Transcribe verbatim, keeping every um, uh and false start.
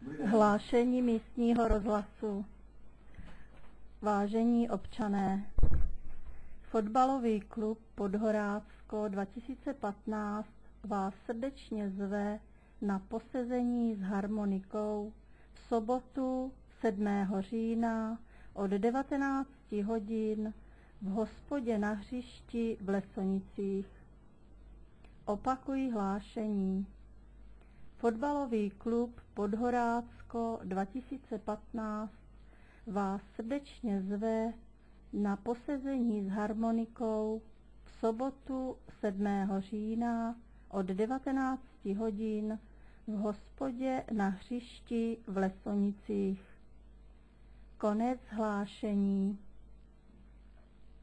Hlášení místního rozhlasu. Vážení občané, fotbalový klub Podhorácko dva tisíce patnáct vás srdečně zve na posezení s harmonikou v sobotu sedmého října od devatenácti hodin v hospodě na hřišti v Lesonicích. Opakuji hlášení. Fotbalový klub Podhorácko dva tisíce patnáct vás srdečně zve na posezení s harmonikou v sobotu sedmého října od devatenácti hodin v hospodě na hřišti v Lesonicích. Konec hlášení.